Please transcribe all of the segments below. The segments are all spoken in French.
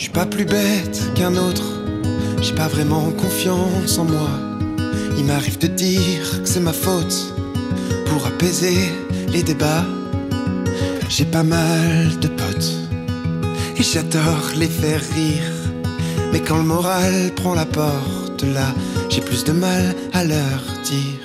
suis pas plus bête qu'un autre, j'ai pas vraiment confiance en moi. Il m'arrive de dire que c'est ma faute pour apaiser les débats. J'ai pas mal de potes et j'adore les faire rire, mais quand le moral prend la porte, là, j'ai plus de mal à leur dire.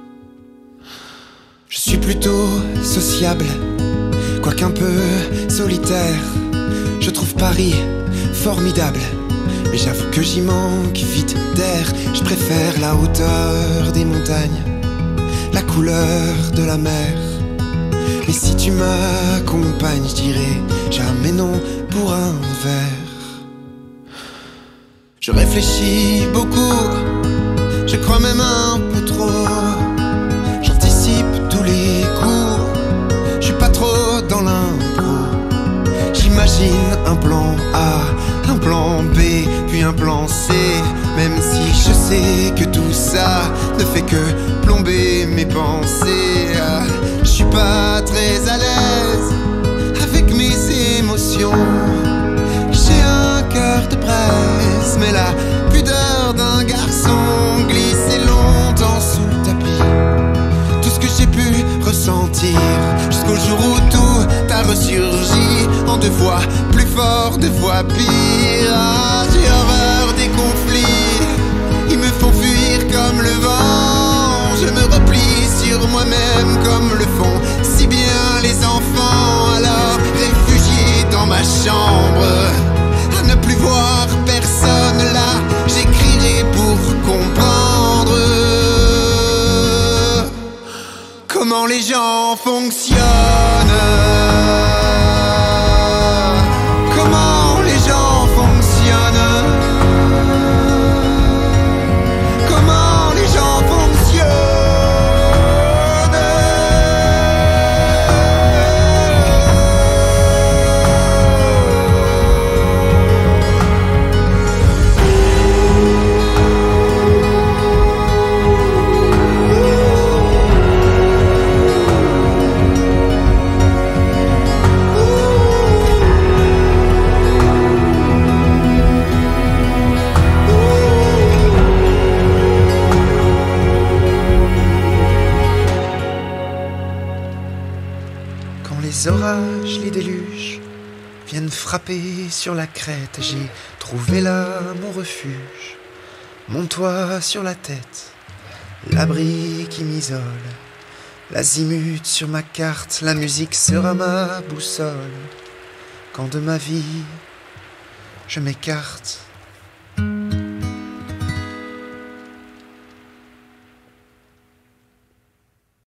Je suis plutôt sociable, quoiqu'un peu solitaire. Je trouve Paris formidable, mais j'avoue que j'y manque vite d'air. Je préfère la hauteur des montagnes, la couleur de la mer. Et si tu m'accompagnes, je dirais jamais non pour un verre. Je réfléchis beaucoup, je crois même un peu trop. J'anticipe tous les coups, je suis pas trop dans l'impro. J'imagine un plan A, un plan B, puis un plan C. Même si je sais que tout ça ne fait que plomber mes pensées. Je suis pas très à l'aise avec mes émotions. J'ai un cœur de braise, mais la pudeur d'un garçon glissait longtemps sous le tapis. Tout ce que j'ai pu ressentir jusqu'au jour où tout a ressurgi en deux fois plus fort, deux fois pire. J'ai horreur des conflits, ils me font fuir comme le vent. Je me replie sur moi-même comme le font si bien les enfants. Alors réfugié dans ma chambre, à ne plus voir personne là, j'écrirai pour comprendre comment les gens fonctionnent. Comment les gens fonctionnent. Comment les gens fonctionnent. Quand les orages, les déluges viennent frapper sur la crête, j'ai trouvé là mon refuge, mon toit sur la tête, l'abri qui m'isole, l'azimut sur ma carte, la musique sera ma boussole. Quand de ma vie je m'écarte,